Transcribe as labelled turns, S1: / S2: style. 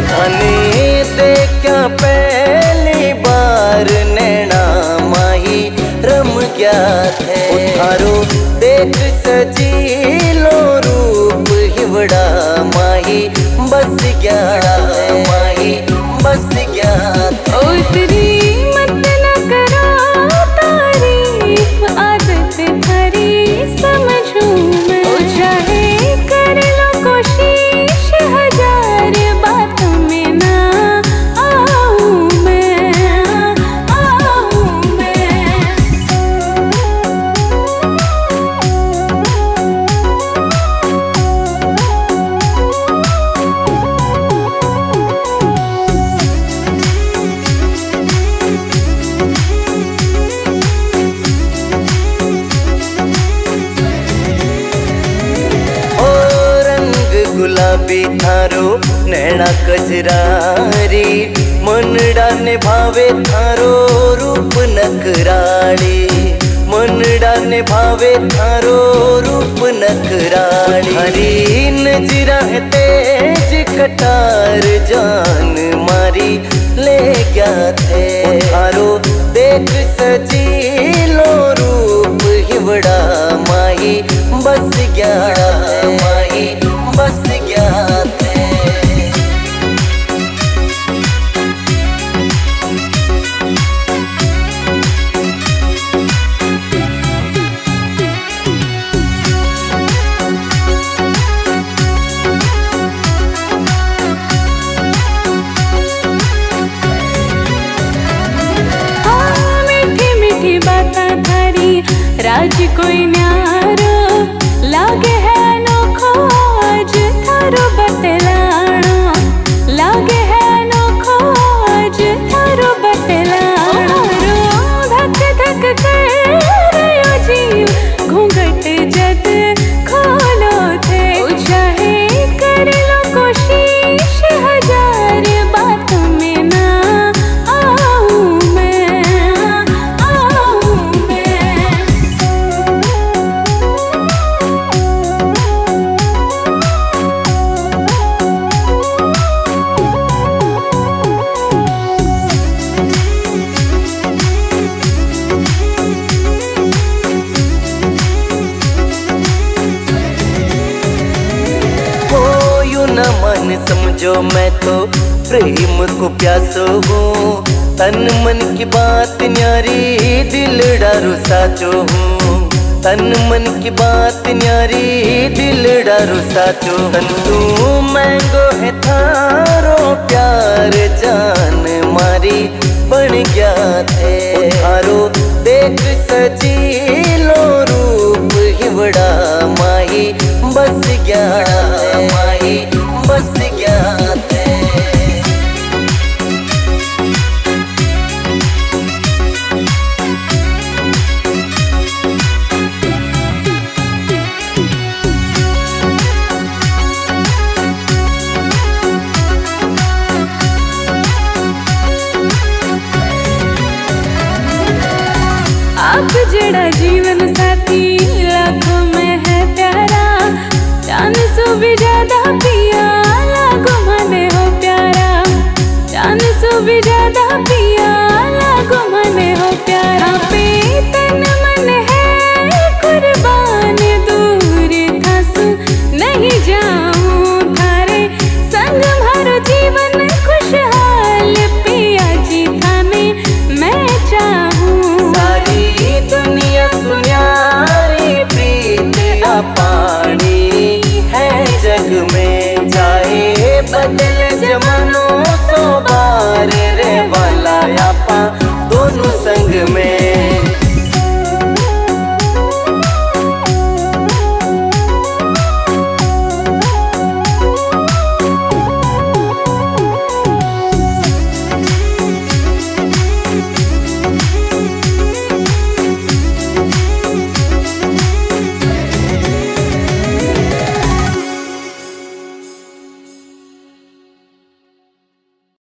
S1: धने दे क्या पहली बार नैना माही रम गया थे। थारो देख सजीलो रूप हिवड़ा माही बस गया है, माही बस गया थे।
S2: ओ तेरी मत न करो तारीफ, आदत थारी समझूं मैं। ओ चाहे कर लो कोशिश हजार, बात में ना आऊं मैं, आऊं मैं।
S1: गुलाबी थारो नैना कजरारी, मनडा ने भावे थारो रूप नकराड़ी। मनडा ने भावे थारो रूप नकराड़ी। हरी नजरा है तेज कटार, जान मारी ले गया थे। थारो देख सजीलो रूप हिवड़ा माही बस गया है, माही बस गया थे।
S2: हाँ मीठी मीठी बातें थारी राज कोई न्यारो लागे है अनोखो, आज थारो बतलाणो लागे है अनोखो, आज थारो बतलाणो। धक धक कर रयो जीव, घूंघट जद खोलो थे। चाहे कर लो कोशिश हजार, बात में ना आऊं मैं, आऊं मैं।
S1: न मन समझो मैं तो प्रेम को प्यासो हूँ। तन मन की बात न्यारी दिल डारू साचो हूँ। तन मन की बात न्यारी दिल डारू साचो। तन तू मैंगो है थारो प्यार, जान मारी बन गया थे। थारो देख सजीलो